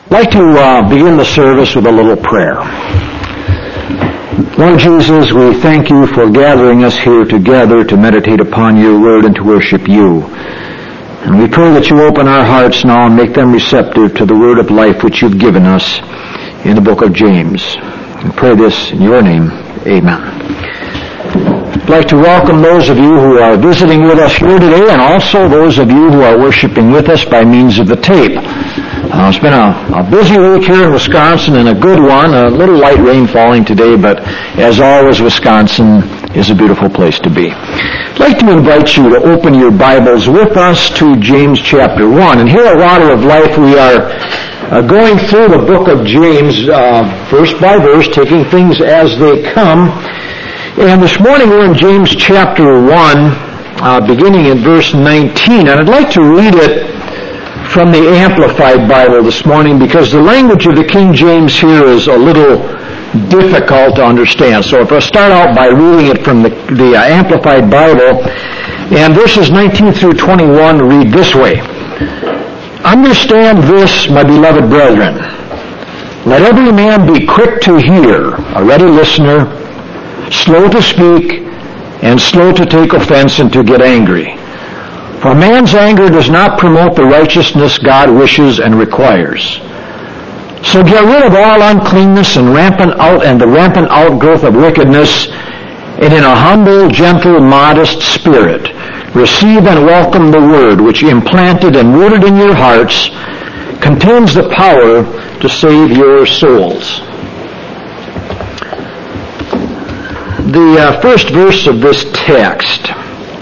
I'd like to begin the service with a little prayer. Lord Jesus, we thank you for gathering us here together to meditate upon your word and to worship you. And we pray that you open our hearts now and make them receptive to the word of life which you've given us in the book of James. We pray this in your name. Amen. I'd like to welcome those of you who are visiting with us here today and also those of you who are worshiping with us by means of the tape. It's been a busy week here in Wisconsin and a good one. A little light rain falling today, but as always, Wisconsin is a beautiful place to be. I'd like to invite you to open your Bibles with us to James chapter 1. And here at Water of Life, we are going through the book of James verse by verse, taking things as they come. And this morning we're in James chapter 1, beginning in verse 19. And I'd like to read it from the Amplified Bible this morning because the language of the King James here is a little difficult to understand. So if I start out by reading it from the Amplified Bible, and verses 19 through 21 read this way. Understand this, my beloved brethren. Let every man be quick to hear, a ready listener, slow to speak, and slow to take offense and to get angry. For man's anger does not promote the righteousness God wishes and requires. So get rid of all uncleanness and the rampant outgrowth of wickedness, and in a humble, gentle, modest spirit, receive and welcome the word which implanted and rooted in your hearts contains the power to save your souls. The first verse of this text.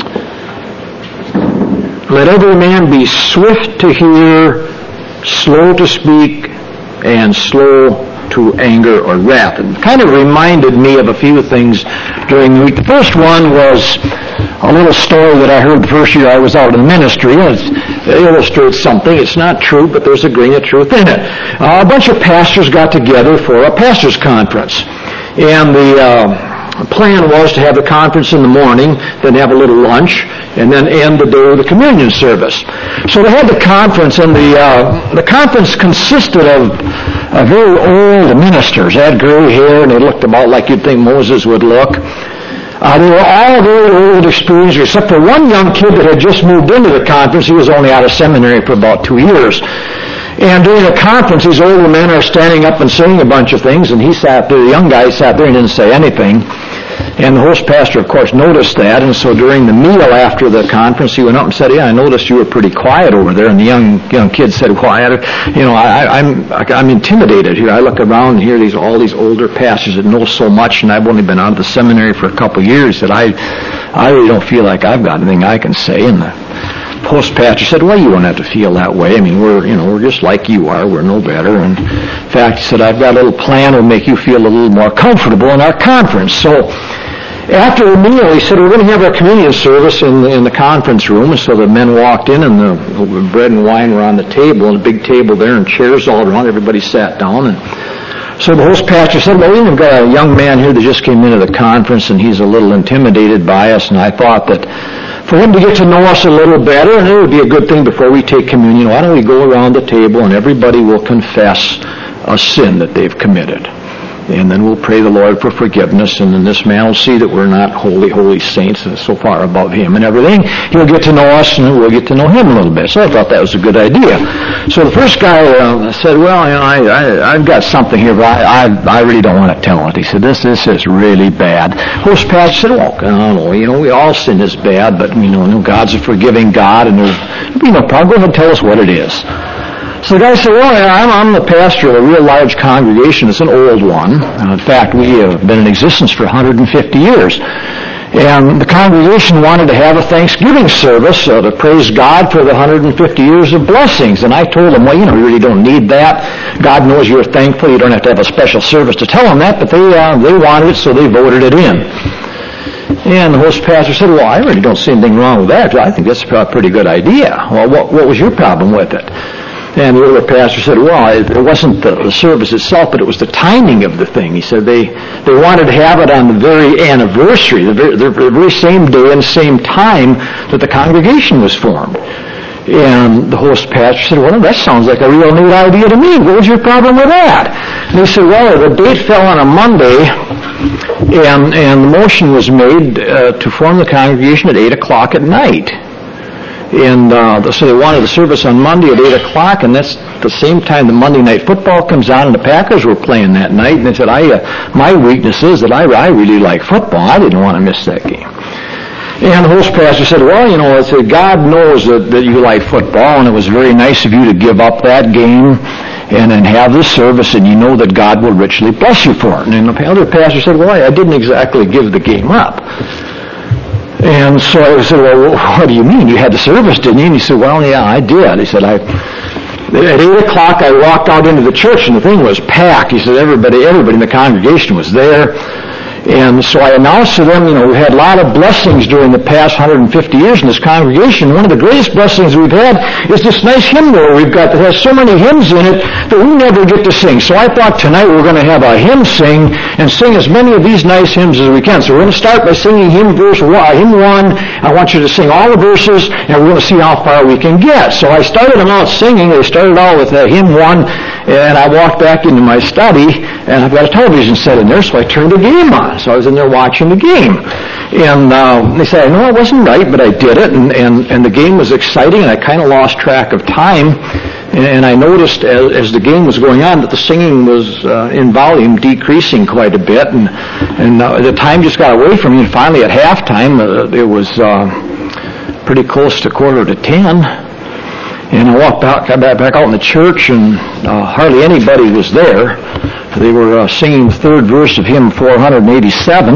Let every man be swift to hear, slow to speak, and slow to anger or wrath. It kind of reminded me of a few things during the week. The first one was a little story that I heard the first year I was out in ministry. It illustrates something. It's not true, but there's a grain of truth in it. A bunch of pastors got together for a pastors' conference. And the plan was to have the conference in the morning, then have a little lunch, and then end the day with a communion service. So they had the conference, and the conference consisted of very old ministers. They had gray hair, and they looked about like you'd think Moses would look. They were all very old, experienced, except for one young kid that had just moved into the conference. He was only out of seminary for about 2 years. And during the conference, these older men are standing up and saying a bunch of things, and he sat there, the young guy sat there and didn't say anything. And the host pastor, of course, noticed that, and so during the meal after the conference, he went up and said, I noticed you were pretty quiet over there. And the young kid said, I'm intimidated here. I look around and hear all these older pastors that know so much, and I've only been out of the seminary for a couple of years, that I really don't feel like I've got anything I can say. And the host pastor said, well, you don't have to feel that way. I mean, we're just like you are. We're no better. And in fact, he said, I've got a little plan that will make you feel a little more comfortable in our conference. So after the meal, he said, we're going to have our communion service in the conference room. And so the men walked in, and the bread and wine were on the table, and a big table there, and chairs all around. Everybody sat down. And so the host pastor said, well, we've got a young man here that just came into the conference, and he's a little intimidated by us. And I thought that for him to get to know us a little better, and it would be a good thing before we take communion, why don't we go around the table and everybody will confess a sin that they've committed. And then we'll pray the Lord for forgiveness, and then this man will see that we're not holy saints and so far above him and everything. He'll get to know us, and we'll get to know him a little bit. So I thought that was a good idea. So the first guy said, well, I've got something here, but I really don't want to tell it. He said, this is really bad. Host pastor said, well, no, we all sin is bad, but God's a forgiving God, and there'll be no problem. Go ahead and tell us what it is. So the guy said, well, I'm the pastor of a real large congregation. It's an old one. In fact, we have been in existence for 150 years. And the congregation wanted to have a Thanksgiving service to praise God for the 150 years of blessings. And I told them, well, you really don't need that. God knows you're thankful. You don't have to have a special service to tell them that. But they wanted it, so they voted it in. And the host pastor said, well, I really don't see anything wrong with that. I think that's a pretty good idea. Well, what was your problem with it? And the other pastor said, well, it wasn't the service itself, but it was the timing of the thing. He said they wanted to have it on the very anniversary, the very same day and same time that the congregation was formed. And the host pastor said, well, that sounds like a real neat idea to me. What was your problem with that? And he said, well, the date fell on a Monday, and the motion was made to form the congregation at 8 o'clock at night. And so they wanted the service on Monday at 8 o'clock, and that's the same time the Monday night football comes on, and the Packers were playing that night. And they said, my weakness is that I really like football. I didn't want to miss that game. And the host pastor said, well, God knows that you like football, and it was very nice of you to give up that game and then have this service, and you know that God will richly bless you for it. And the other pastor said, well, I didn't exactly give the game up. And so I said, well, what do you mean? You had the service, didn't you? And he said, well, yeah, I did. He said, at 8 o'clock I walked out into the church, and the thing was packed. He said, everybody in the congregation was there. And so I announced to them, we've had a lot of blessings during the past 150 years in this congregation. One of the greatest blessings we've had is this nice hymn roll we've got that has so many hymns in it that we never get to sing. So I thought tonight we're going to have a hymn sing and sing as many of these nice hymns as we can. So we're going to start by singing hymn 1. I want you to sing all the verses, and we're going to see how far we can get. So I started them out singing. They started out with hymn 1, and I walked back into my study, and I've got a television set in there, so I turned the game on. So I was in there watching the game. And they said, I know I wasn't right, but I did it, and the game was exciting, and I kind of lost track of time. And I noticed as the game was going on that the singing was in volume decreasing quite a bit, and the time just got away from me. And finally at halftime, it was pretty close to 9:45. And I got back out in the church, and hardly anybody was there. They were singing the third verse of hymn 487.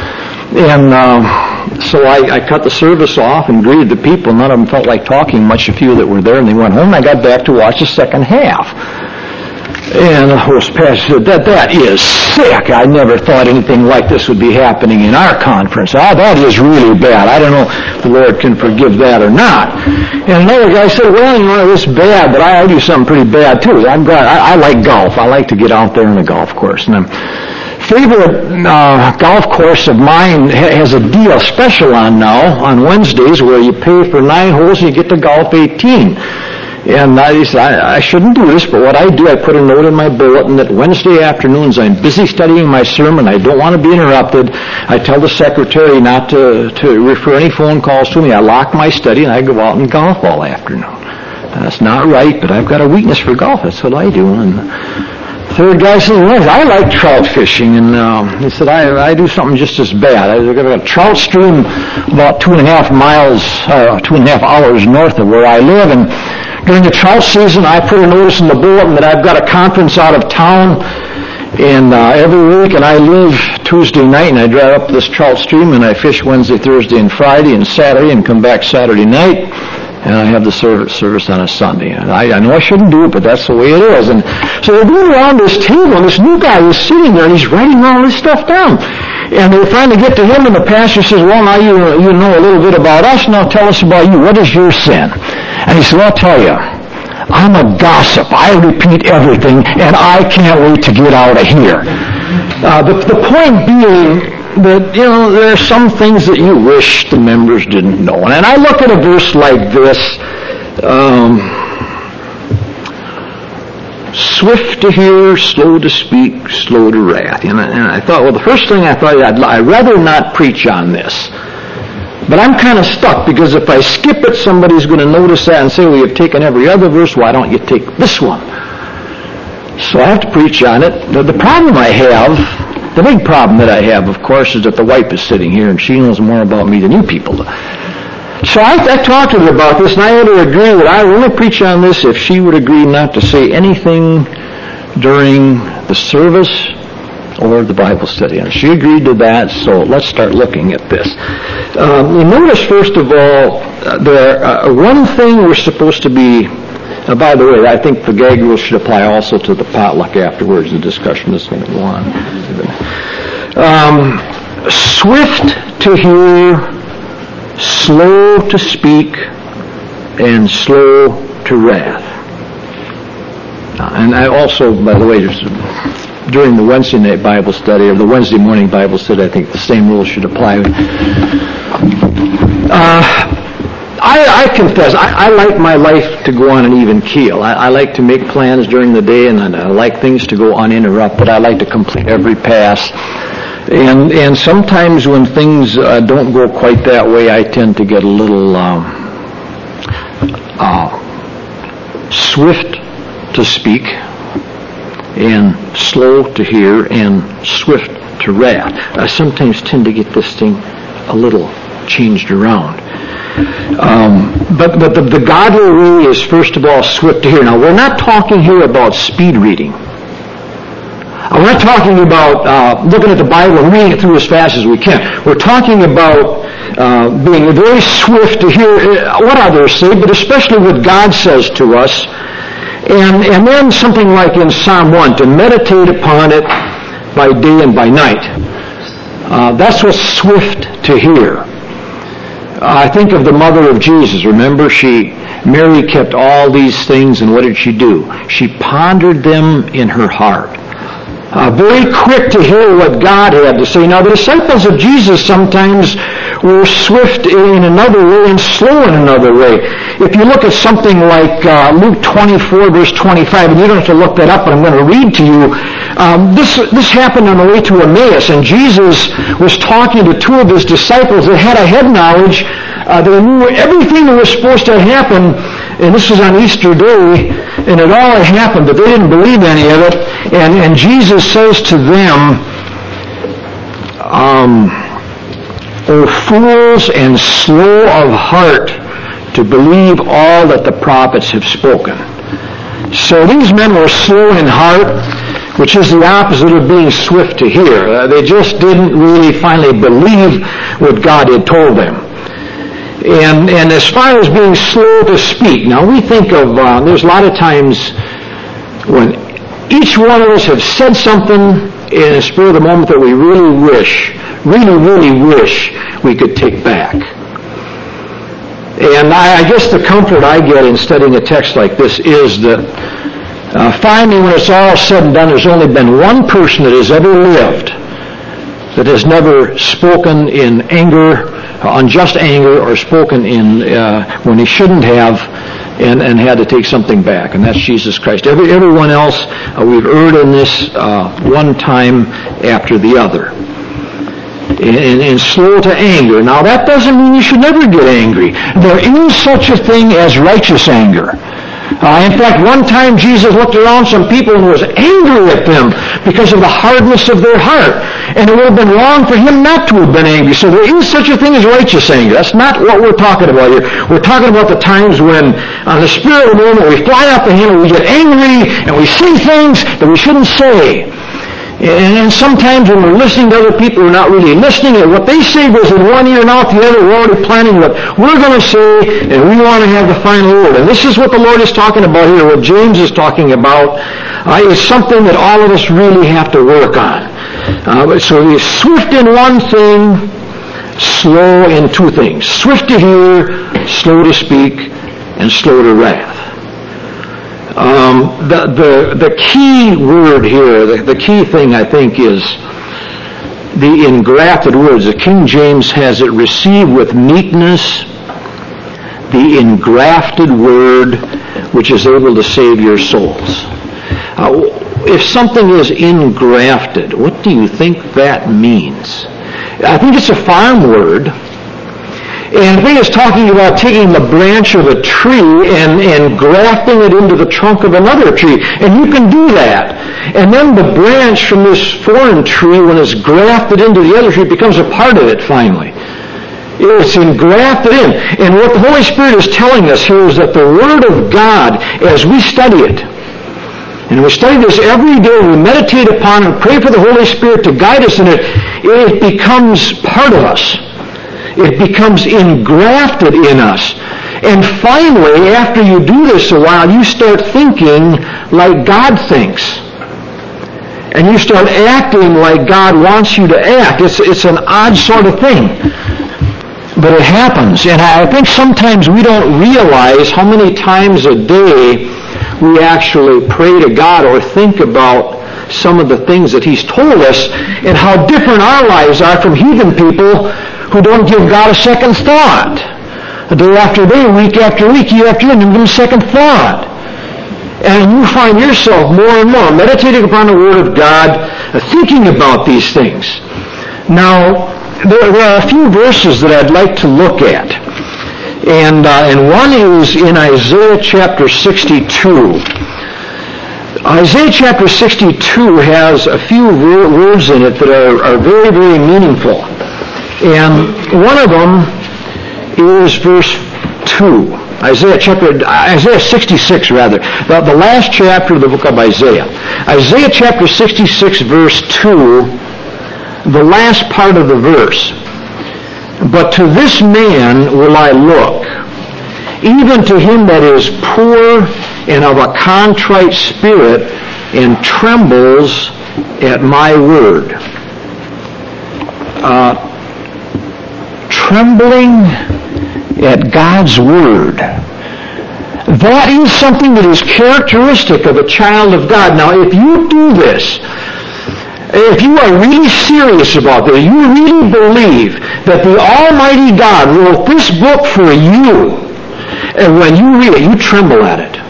And so I cut the service off and greeted the people. None of them felt like talking much, a few that were there, and they went home. I got back to watch the second half. And the host pastor said, that is sick. I never thought anything like this would be happening in our conference. That is really bad. I don't know if the Lord can forgive that or not. And another guy said, well, it's bad, but I do something pretty bad too. I like golf. I like to get out there on the golf course. And favorite golf course of mine has a deal special on now on Wednesdays where you pay for 9 holes and you get to golf 18. And I said, I shouldn't do this, but what I do, I put a note in my bulletin that Wednesday afternoons I'm busy studying my sermon. I don't want to be interrupted. I tell the secretary not to refer any phone calls to me. I lock my study and I go out and golf all afternoon. That's not right, but I've got a weakness for golf. That's what I do. And the third guy said, well, I like trout fishing. And he said, I do something just as bad. I've got a trout stream about 2.5 miles, 2.5 hours north of where I live, and during the trout season, I put a notice in the bulletin that I've got a conference out of town and every week, and I leave Tuesday night, and I drive up this trout stream, and I fish Wednesday, Thursday, and Friday, and Saturday, and come back Saturday night, and I have the service on a Sunday. And I know I shouldn't do it, but that's the way it is. And so they're going around this table, and this new guy is sitting there, and he's writing all this stuff down. And they finally get to him, and the pastor says, well, now you know a little bit about us. Now tell us about you. What is your sin? And he said, well, I'll tell you, I'm a gossip. I repeat everything, and I can't wait to get out of here. The point being that, there are some things that you wish the members didn't know. And I look at a verse like this, swift to hear, slow to speak, slow to wrath. And I thought, well, the first thing I thought, I'd rather not preach on this. But I'm kind of stuck, because if I skip it, somebody's going to notice that and say, well, you've taken every other verse, why don't you take this one? So I have to preach on it. The problem I have, the big problem that I have, of course, is that the wife is sitting here, and she knows more about me than you people do. So I talked to her about this, and I had her agree that I would only preach on this if she would agree not to say anything during the service or the Bible study. And she agreed to that, so let's start looking at this. You notice, first of all, one thing we're supposed to be, by the way, I think the gag rule should apply also to the potluck afterwards. The discussion is going to go on. Swift to hear, slow to speak, and slow to wrath. And I also, by the way, during the Wednesday night Bible study, or the Wednesday morning Bible study, I think the same rules should apply. I confess, I like my life to go on an even keel. I like to make plans during the day, and I like things to go uninterrupted. I like to complete every pass. And sometimes when things don't go quite that way, I tend to get a little swift to speak, and slow to hear, and swift to wrath. I sometimes tend to get this thing a little changed around. But the godly way is, first of all, swift to hear. Now, we're not talking here about speed reading. We're not talking about looking at the Bible and reading it through as fast as we can. We're talking about being very swift to hear what others say, but especially what God says to us. And then something like in Psalm 1, to meditate upon it by day and by night. That's what's swift to hear. I think of the mother of Jesus. Remember, Mary kept all these things, and what did she do? She pondered them in her heart. Very quick to hear what God had to say. Now, the disciples of Jesus sometimes were swift in another way and slow in another way. If you look at something like Luke 24, verse 25, and you don't have to look that up, but I'm going to read to you. This happened on the way to Emmaus, and Jesus was talking to two of his disciples that had a head knowledge. They knew everything that was supposed to happen, and this was on Easter Day, and it all had happened, but they didn't believe any of it. And Jesus says to them, O fools and slow of heart to believe all that the prophets have spoken. So these men were slow in heart, which is the opposite of being swift to hear. They just didn't really finally believe what God had told them. And as far as being slow to speak, now we think of, there's a lot of times when each one of us have said something in a spur of the moment that we really wish we could take back. And I guess the comfort I get in studying a text like this is that finally, when it's all said and done, there's only been one person that has ever lived that has never spoken in anger, unjust anger, or spoken in when he shouldn't have, and had to take something back, and that's Jesus Christ. Everyone else, we've erred in this one time after the other. And slow to anger. Now, that doesn't mean you should never get angry. There is such a thing as righteous anger. In fact, one time Jesus looked around some people and was angry at them because of the hardness of their heart. And it would have been wrong for him not to have been angry. So there is such a thing as righteous anger. That's not what we're talking about here. We're talking about the times when, on the spur of the moment, we fly out the handle, we get angry, and we say things that we shouldn't say. And sometimes when we're listening to other people, we're not really listening, and what they say goes in one ear and out the other. We're already planning what we're going to say, and we want to have the final word. And this is what the Lord is talking about here, what James is talking about, is something that all of us really have to work on. So he's swift in one thing, slow in two things. Swift to hear, slow to speak, and slow to wrath. The key word here, the key thing I think is the engrafted words. The King James has it, receive with meekness the engrafted word which is able to save your souls. If something is engrafted, what do you think that means? I think it's a farm word. And I think it's talking about taking the branch of a tree and grafting it into the trunk of another tree. And you can do that. And then the branch from this foreign tree, when it's grafted into the other tree, becomes a part of it finally. It's engrafted in. And what the Holy Spirit is telling us here is that the Word of God, as we study it, and we study this every day, we meditate upon and pray for the Holy Spirit to guide us in it, it becomes part of us. It becomes engrafted in us. And finally, after you do this a while, you start thinking like God thinks. And you start acting like God wants you to act. It's an odd sort of thing. But it happens. And I think sometimes we don't realize how many times a day we actually pray to God or think about some of the things that He's told us, and how different our lives are from heathen people who don't give God a second thought. day after day, week after week, year after year, and give them second thought. And you find yourself more and more meditating upon the Word of God, thinking about these things. Now, there are a few verses that I'd like to look at. And one is in Isaiah chapter 62. Isaiah chapter 62 has a few words in it that are very, very meaningful. And one of them is verse 2. Isaiah 66, rather. The last chapter of the book of Isaiah. Isaiah chapter 66, verse 2, the last part of the verse. But to this man will I look, even to him that is poor and of a contrite spirit, and trembles at my word. Trembling at God's word. That is something that is characteristic of a child of God. Now, if you do this, if you are really serious about this, you really believe that the Almighty God wrote this book for you, and when you read it, you tremble at it.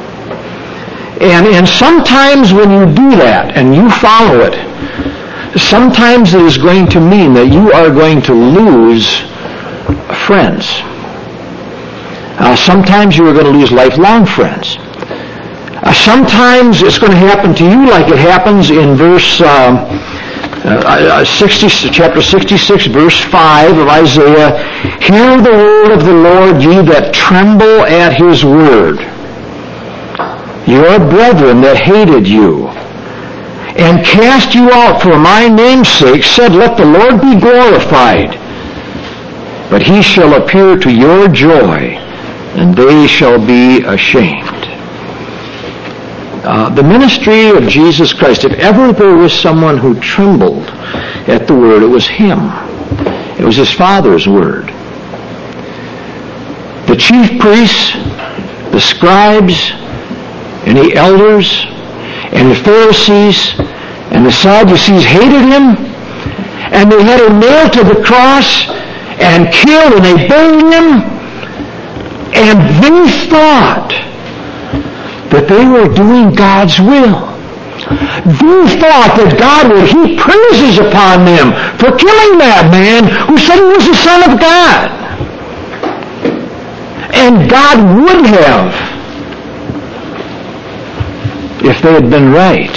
And sometimes when you do that and you follow it, sometimes it is going to mean that you are going to lose friends. Sometimes you are going to lose lifelong friends. Sometimes it's going to happen to you like it happens in chapter 66, verse 5 of Isaiah. Hear the word of the Lord, ye that tremble at his word. Your brethren that hated you and cast you out for my name's sake said, let the Lord be glorified. But he shall appear to your joy, and they shall be ashamed. The ministry of Jesus Christ, if ever there was someone who trembled at the word, it was him. It was his Father's word. The chief priests, the scribes, and the elders, and the Pharisees, and the Sadducees hated him, and they had him nailed to the cross, and killed, and they buried him, and they thought that they were doing God's will. They thought that God would heap praises upon them for killing that man who said he was the Son of God. And God would have, if they had been right.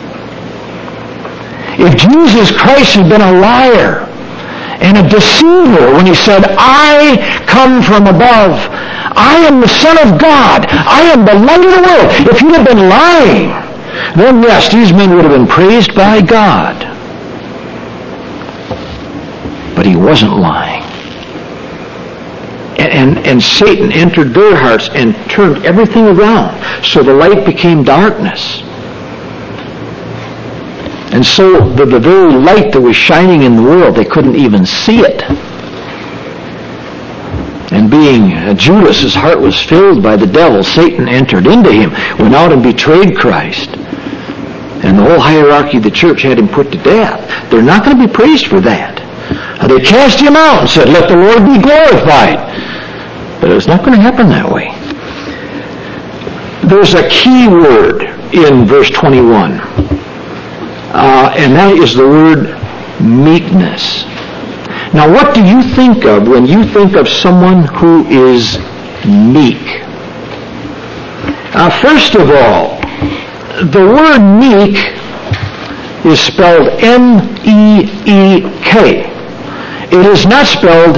If Jesus Christ had been a liar and a deceiver when he said, I come from above, I am the Son of God, I am the light of the world. If he had been lying, then yes, these men would have been praised by God. But he wasn't lying. And Satan entered their hearts and turned everything around. So the light became darkness. And so the very light that was shining in the world, they couldn't even see it. And being Judas, his heart was filled by the devil. Satan entered into him, went out and betrayed Christ. And the whole hierarchy of the church had him put to death. They're not going to be praised for that. They cast him out and said, let the Lord be glorified. But it's not going to happen that way. There's a key word in verse 21. And that is the word meekness. Now, what do you think of when you think of someone who is meek? First of all, the word meek is spelled M-E-E-K. It is not spelled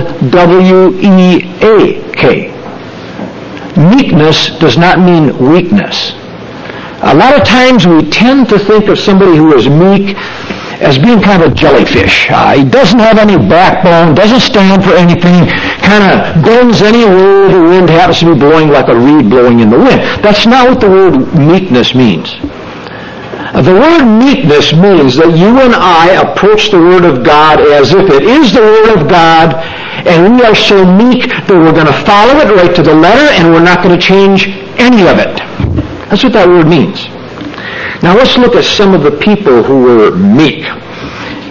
W-E-A-K. Meekness does not mean weakness. A lot of times we tend to think of somebody who is meek as being kind of a jellyfish. He doesn't have any backbone, doesn't stand for anything, kind of bends any way the wind happens to be blowing, like a reed blowing in the wind. That's not what the word meekness means. The word meekness means that you and I approach the Word of God as if it is the Word of God, and we are so meek that we're going to follow it right to the letter, and we're not going to change any of it. That's what that word means. Now let's look at some of the people who were meek.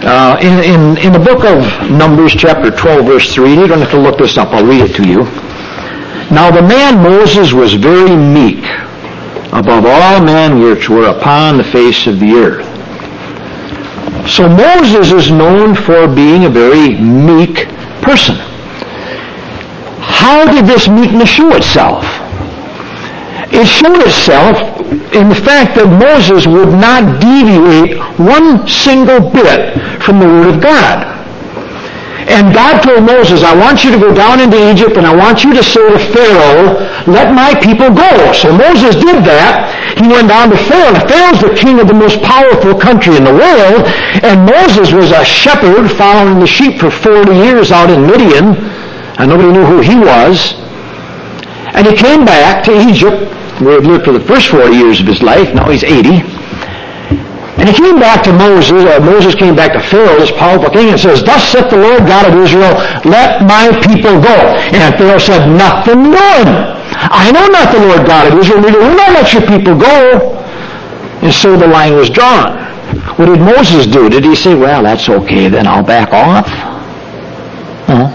In the book of Numbers, chapter 12, verse 3, you don't have to look this up, I'll read it to you. Now the man Moses was very meek, above all men which were upon the face of the earth. So Moses is known for being a very meek person. How did this meekness show itself? It showed itself in the fact that Moses would not deviate one single bit from the Word of God. And God told Moses, I want you to go down into Egypt and I want you to say to Pharaoh, let my people go. So Moses did that. He went down to Pharaoh. And Pharaoh's the king of the most powerful country in the world. And Moses was a shepherd following the sheep for 40 years out in Midian. And nobody knew who he was. And he came back to Egypt, where he lived for the first 40 years of his life. Now he's 80. And he came back to Moses. Moses came back to Pharaoh, this powerful king, and says, thus saith the Lord God of Israel, let my people go. And Pharaoh said, nothing doing. I know not the Lord God of Israel, neither will I let your people go. And so the line was drawn. What did Moses do? Did he say, well, that's okay, then I'll back off? No.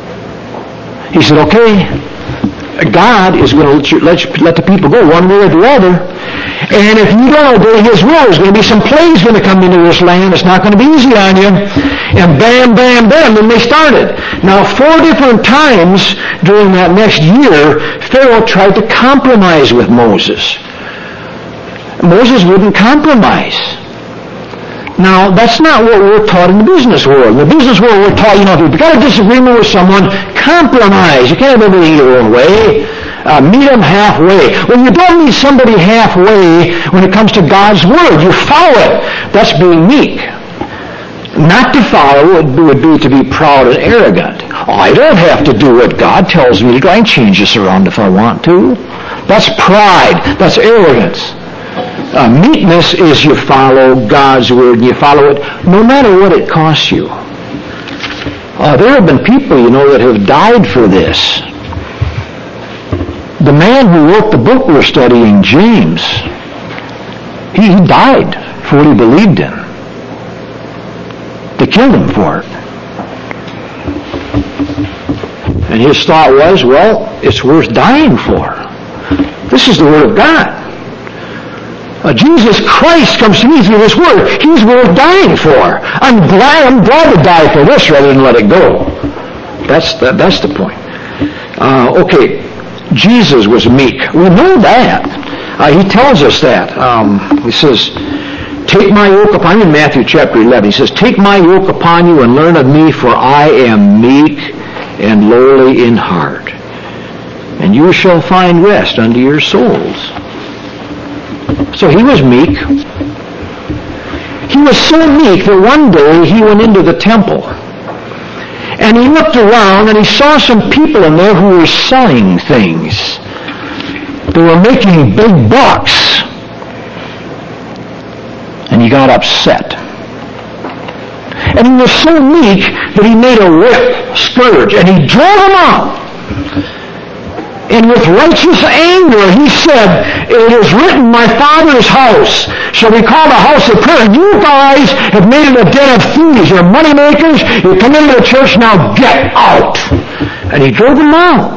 He said, okay, God is going to let the people go one way or the other. And if you don't obey His will, there's going to be some plagues going to come into this land. It's not going to be easy on you. And bam, bam, bam, then they started. Now, 4 different times during that next year, Pharaoh tried to compromise with Moses. Moses wouldn't compromise. Now, that's not what we're taught in the business world. In the business world, we're taught, if you've got a disagreement with someone, compromise. You can't have everything your own way. Meet them halfway. Well, you don't meet somebody halfway when it comes to God's Word. You follow it. That's being meek. Not to follow would be to be proud and arrogant. I don't have to do what God tells me to do. I can change this around if I want to. That's pride. That's arrogance. Meekness is you follow God's Word and you follow it no matter what it costs you. There have been people, that have died for this. The man who wrote the book we're studying, James, he died for what he believed in. They killed him for it. And his thought was, well, it's worth dying for. This is the Word of God. Jesus Christ comes to me through this Word. He's worth dying for. I'm glad to die for this rather than let it go. That's the point. Okay, Jesus was meek. We know that. He tells us that. He says, take my yoke upon you, in Matthew chapter 11. He says, take my yoke upon you and learn of me, for I am meek and lowly in heart. And you shall find rest unto your souls. So he was meek. He was so meek that one day he went into the temple. And he looked around and he saw some people in there who were selling things. They were making big bucks. And he got upset. And he was so meek that he made a whip scourge and he drove them out. And with righteous anger he said, it is written, my Father's house shall be called a house of prayer. You guys have made it a den of thieves. You're money makers. You come into the church, now get out. And he drove them out.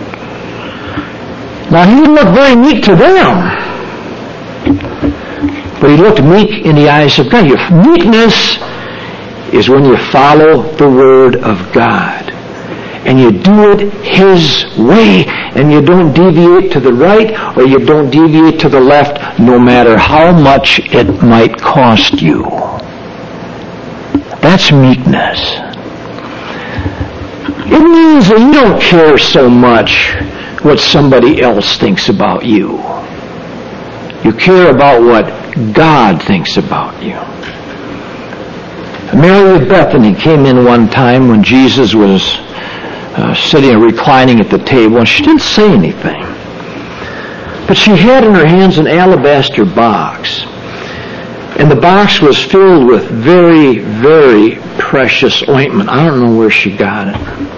Now he didn't look very meek to them. But he looked meek in the eyes of God. Meekness is when you follow the Word of God. And you do it His way, and you don't deviate to the right or you don't deviate to the left, no matter how much it might cost you. That's meekness. It means that you don't care so much what somebody else thinks about you. You care about what God thinks about you. Mary of Bethany came in one time when Jesus was sitting and reclining at the table, and she didn't say anything. But she had in her hands an alabaster box. And the box was filled with very, very precious ointment. I don't know where she got it.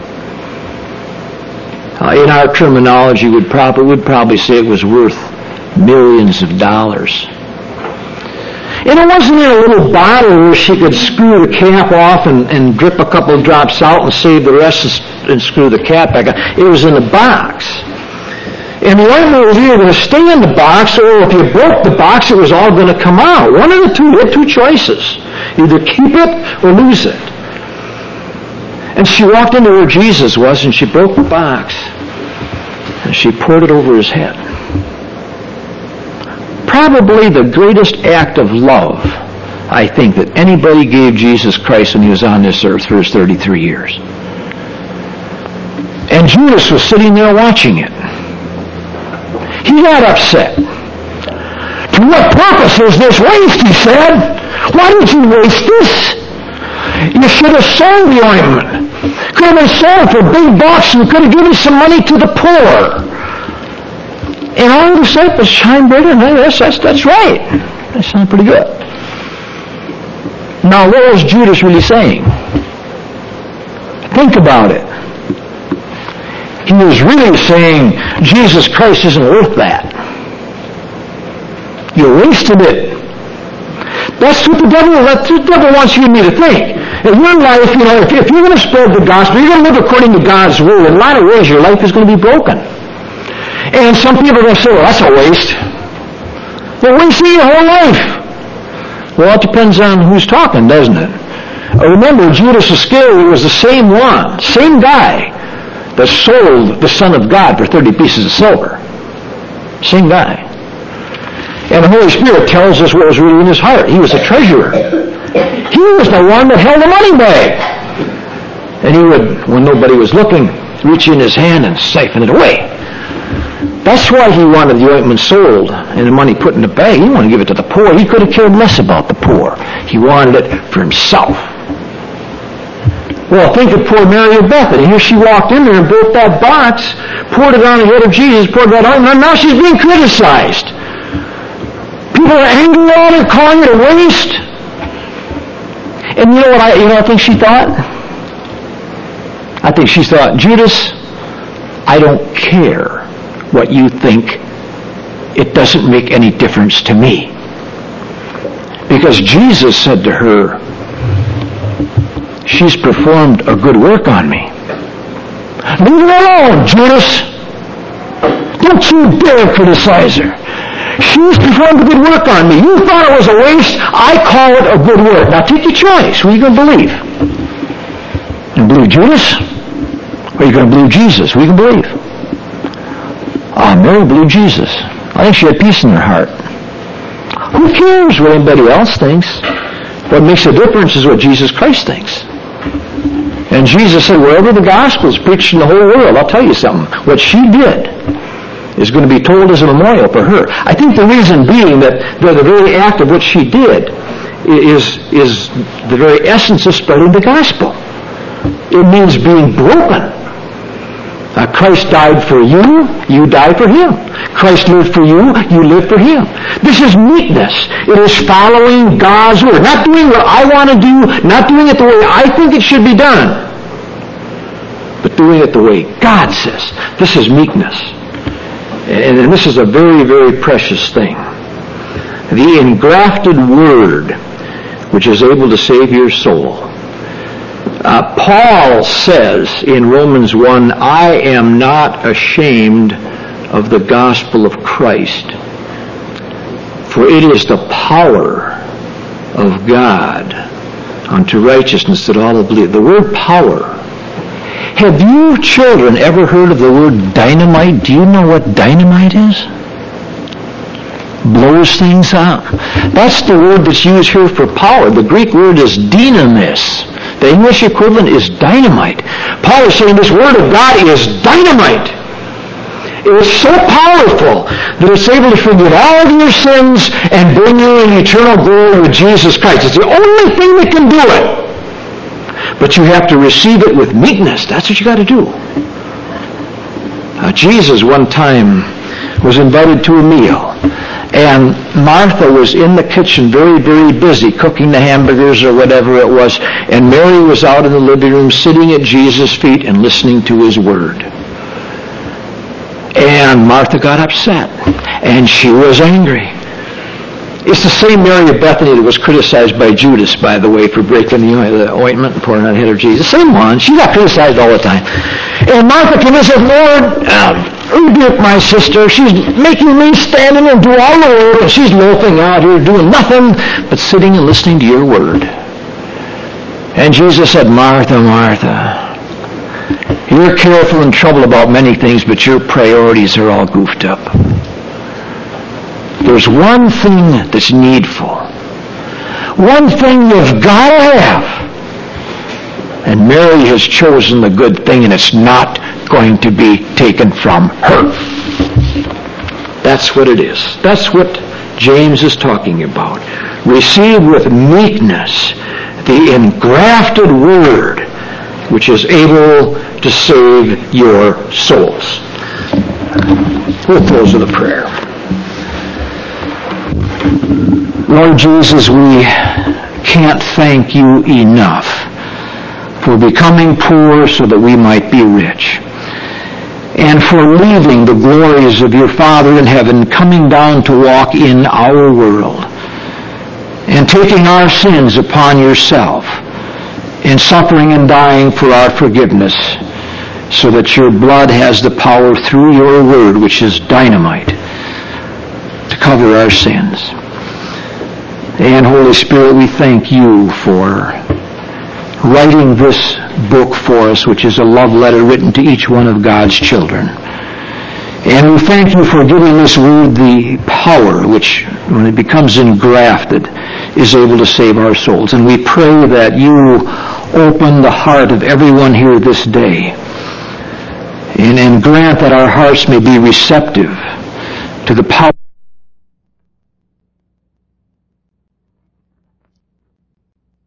In our terminology, we'd probably say it was worth millions of dollars. And it wasn't in a little bottle where she could screw the cap off and drip a couple of drops out and save the rest and screw the cap back on. It was in a box. And the ointment was either going to stay in the box, or if you broke the box, it was all going to come out. One of the two. You had two choices. Either keep it or lose it. And she walked into where Jesus was, and she broke the box. And she poured it over his head. Probably the greatest act of love, I think, that anybody gave Jesus Christ when he was on this earth for his 33 years. And Judas was sitting there watching it. He got upset. To what purpose is this waste, he said. Why did you waste this? You should have sold the ointment. Could have been sold for a big bucks and could have given some money to the poor. And all the disciples chimed in, and that's right. That sounds pretty good. Now, what was Judas really saying? Think about it. He was really saying, Jesus Christ isn't worth that. You wasted it. That's what the devil wants you and me to think. In your life, if you're going to spread the gospel, you're going to live according to God's word. In a lot of ways, your life is going to be broken. And some people are going to say, well, that's a waste. Well, wasting your whole life. Well, it depends on who's talking, doesn't it? Remember, Judas Iscariot was the same one, same guy, that sold the Son of God for 30 pieces of silver. Same guy. And the Holy Spirit tells us what was really in his heart. He was a treasurer. He was the one that held the money bag. And he would, when nobody was looking, reach in his hand and siphon it away. That's why he wanted the ointment sold and the money put in the bag. He didn't want to give it to the poor. He could have cared less about the poor. He wanted it for himself. Well, think of poor Mary of Bethany. Here she walked in there and broke that box, poured it on the head of Jesus, poured that ointment, and now she's being criticized. People are angry at her, calling it a waste. And you know what I think she thought? I think she thought, Judas, I don't care what you think. It doesn't make any difference to me. Because Jesus said to her, she's performed a good work on me. Leave her alone, Judas. Don't you dare criticize her. She's performed a good work on me. You thought it was a waste. I call it a good work. Now take your choice. Who are you going to believe? You believe Judas? Or are you going to believe Jesus? Who are you going to believe? Mary believed Jesus. I think she had peace in her heart. Who cares what anybody else thinks? What makes a difference is what Jesus Christ thinks. And Jesus said, wherever the gospel is preached in the whole world, I'll tell you something. What she did is going to be told as a memorial for her. I think the reason being that the very act of what she did is the very essence of spreading the gospel. It means being broken. Christ died for you, you died for him. Christ lived for you, you lived for him. This is meekness. It is following God's word. Not doing what I want to do, not doing it the way I think it should be done, but doing it the way God says. This is meekness. And this is a very, very precious thing. The engrafted word, which is able to save your soul. Paul says in Romans 1, I am not ashamed of the gospel of Christ, for it is the power of God unto righteousness that all believe. The word power. Have you children ever heard of the word dynamite? Do you know what dynamite is? Blows things up. That's the word that's used here for power. The Greek word is dynamis. The English equivalent is dynamite. Paul is saying this word of God is dynamite. It is so powerful that it's able to forgive all of your sins and bring you in eternal glory with Jesus Christ. It's the only thing that can do it. But you have to receive it with meekness. That's what you got to do. Jesus one time was invited to a meal. And Martha was in the kitchen very, very busy cooking the hamburgers or whatever it was. And Mary was out in the living room sitting at Jesus' feet and listening to his word. And Martha got upset. And she was angry. It's the same Mary of Bethany that was criticized by Judas, by the way, for breaking the ointment and pouring it on the head of Jesus. Same one. She got criticized all the time. And Martha came and said, Lord, rebuke my sister. She's making me stand in and do all the work, and she's loafing out here doing nothing but sitting and listening to your word. And Jesus said, Martha, Martha, you're careful and troubled about many things, but your priorities are all goofed up. There's one thing that's needful. One thing you've got to have. And Mary has chosen the good thing, and it's not going to be taken from her. That's what it is. That's what James is talking about. Receive with meekness the engrafted word, which is able to save your souls. We'll close with a prayer. Lord Jesus, we can't thank you enough for becoming poor so that we might be rich, and for leaving the glories of your Father in heaven, coming down to walk in our world, and taking our sins upon yourself, and suffering and dying for our forgiveness, so that your blood has the power through your word, which is dynamite, to cover our sins. And Holy Spirit, we thank you for writing this book for us, which is a love letter written to each one of God's children. And we thank you for giving this word the power, which, when it becomes engrafted, is able to save our souls. And we pray that you open the heart of everyone here this day, and grant that our hearts may be receptive to the power